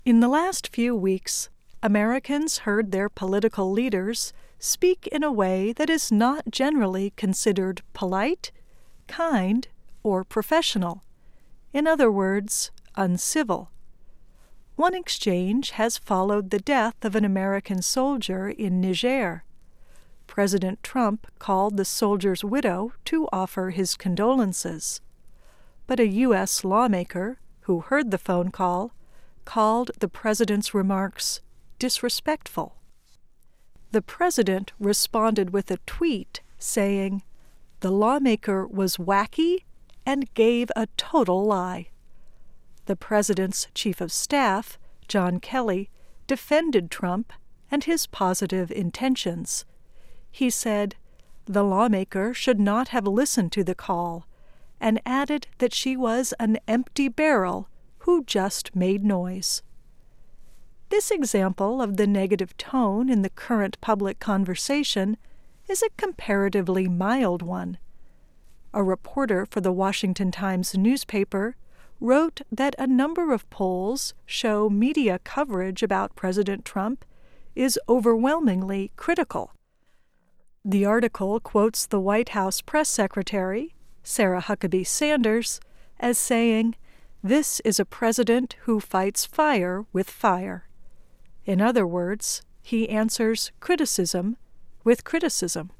In the last few weeks, Americans heard their political leaders speak in a way that is not generally considered polite, kind, or professional. In other words, uncivil. One exchange has followed the death of an American soldier in Niger. President Trump called the soldier's widow to offer his condolences. But a U.S. lawmaker, who heard the phone call, called the president's remarks disrespectful. The president responded with a tweet saying, "The lawmaker was wacky and gave a total lie." The president's chief of staff, John Kelly, defended Trump and his positive intentions. He said, "The lawmaker should not have listened to the call," and added that she was an empty barrel who just made noise. This example of the negative tone in the current public conversation is a comparatively mild one. A reporter for the Washington Times newspaper wrote that a number of polls show media coverage about President Trump is overwhelmingly critical. The article quotes the White House press secretary, Sarah Huckabee Sanders, as saying, "This is a president who fights fire with fire." In other words, he answers criticism with criticism.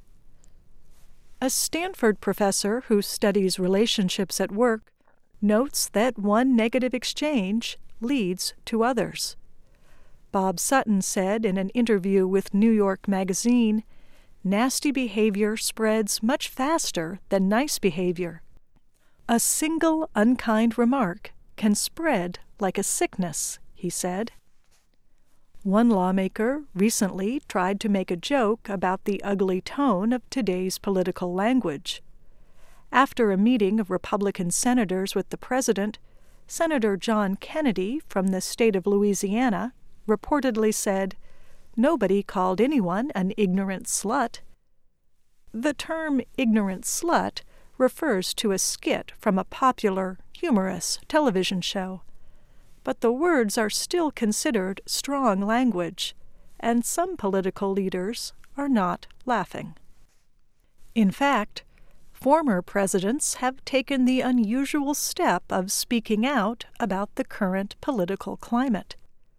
A Stanford professor who studies relationships at work notes that one negative exchange leads to others. Bob Sutton said in an interview with New York Magazine, "Nasty behavior spreads much faster than nice behavior. A single unkind remark can spread like a sickness," he said. One lawmaker recently tried to make a joke about the ugly tone of today's political language. After a meeting of Republican senators with the president, Senator John Kennedy from the state of Louisiana reportedly said, "Nobody called anyone an ignorant slut." The term ignorant slut refers to a skit from a popular, humorous television show. But the words are still considered strong language, and some political leaders are not laughing. In fact, former presidents have taken the unusual step of speaking out about the current political climate.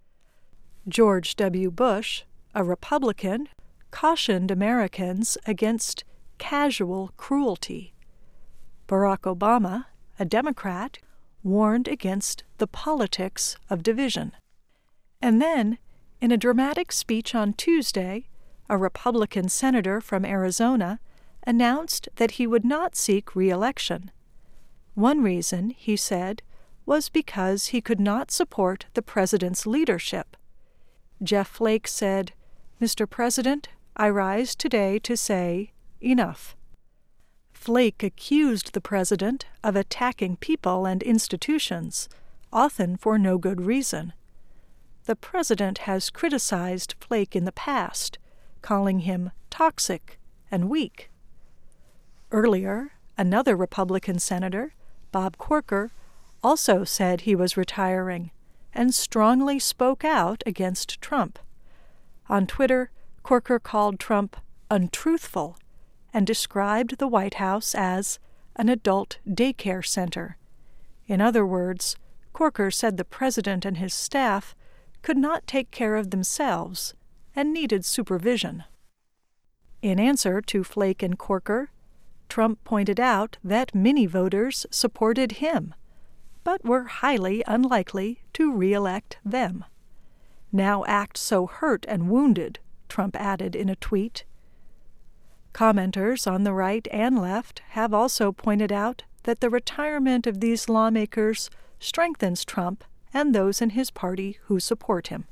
George W. Bush, a Republican, cautioned Americans against casual cruelty. Barack Obama, a Democrat, warned against the politics of division. And then, in a dramatic speech on Tuesday, a Republican senator from Arizona announced that he would not seek re-election. One reason, he said, was because he could not support the president's leadership. Jeff Flake said, "Mr. President, I rise today to say, enough." Flake accused the president of attacking people and institutions, often for no good reason. The president has criticized Flake in the past, calling him toxic and weak. Earlier, another Republican senator, Bob Corker, also said he was retiring and strongly spoke out against Trump. On Twitter, Corker called Trump untruthful and described the White House as an adult daycare center. In other words, Corker said the president and his staff could not take care of themselves and needed supervision. In answer to Flake and Corker, Trump pointed out that many voters supported him, but were highly unlikely to re-elect them. "Now act so hurt and wounded," Trump added in a tweet. Commenters on the right and left have also pointed out that the retirement of these lawmakers strengthens Trump and those in his party who support him.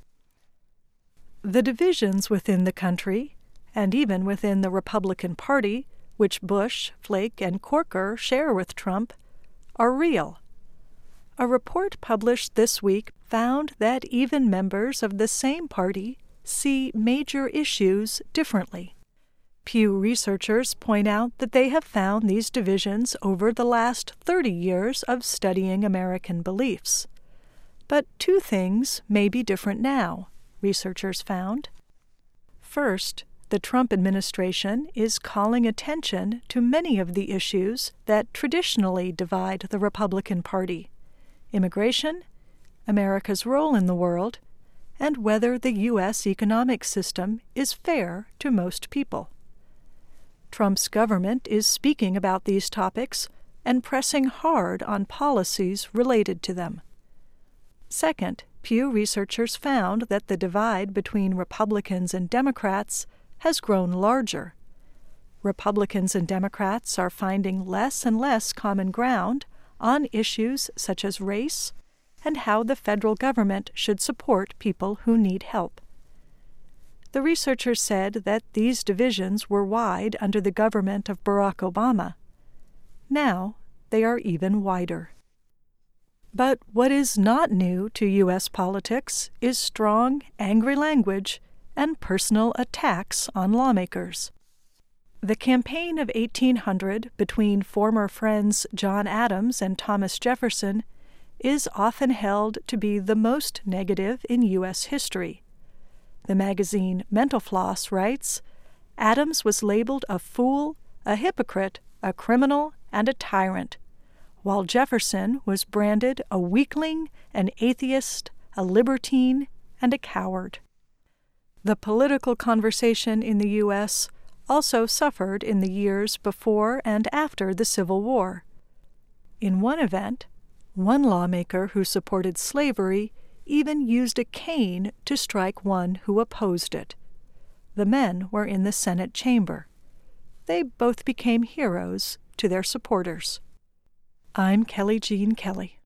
The divisions within the country, and even within the Republican Party, which Bush, Flake, and Corker share with Trump, are real. A report published this week found that even members of the same party see major issues differently. Pew researchers point out that they have found these divisions over the last 30 years of studying American beliefs. But two things may be different now, researchers found. First, the Trump administration is calling attention to many of the issues that traditionally divide the Republican Party: immigration, America's role in the world, and whether the U.S. economic system is fair to most people. Trump's government is speaking about these topics and pressing hard on policies related to them. Second, Pew researchers found that the divide between Republicans and Democrats has grown larger. Republicans and Democrats are finding less and less common ground on issues such as race and how the federal government should support people who need help. The researchers said that these divisions were wide under the government of Barack Obama. Now they are even wider. But what is not new to U.S. politics is strong, angry language and personal attacks on lawmakers. The campaign of 1800 between former friends John Adams and Thomas Jefferson is often held to be the most negative in U.S. history. The magazine Mental Floss writes, "Adams was labeled a fool, a hypocrite, a criminal, and a tyrant, while Jefferson was branded a weakling, an atheist, a libertine, and a coward." The political conversation in the U.S. also suffered in the years before and after the Civil War. In one event, one lawmaker who supported slavery even used a cane to strike one who opposed it. The men were in the Senate chamber. They both became heroes to their supporters. I'm Kelly Jean Kelly.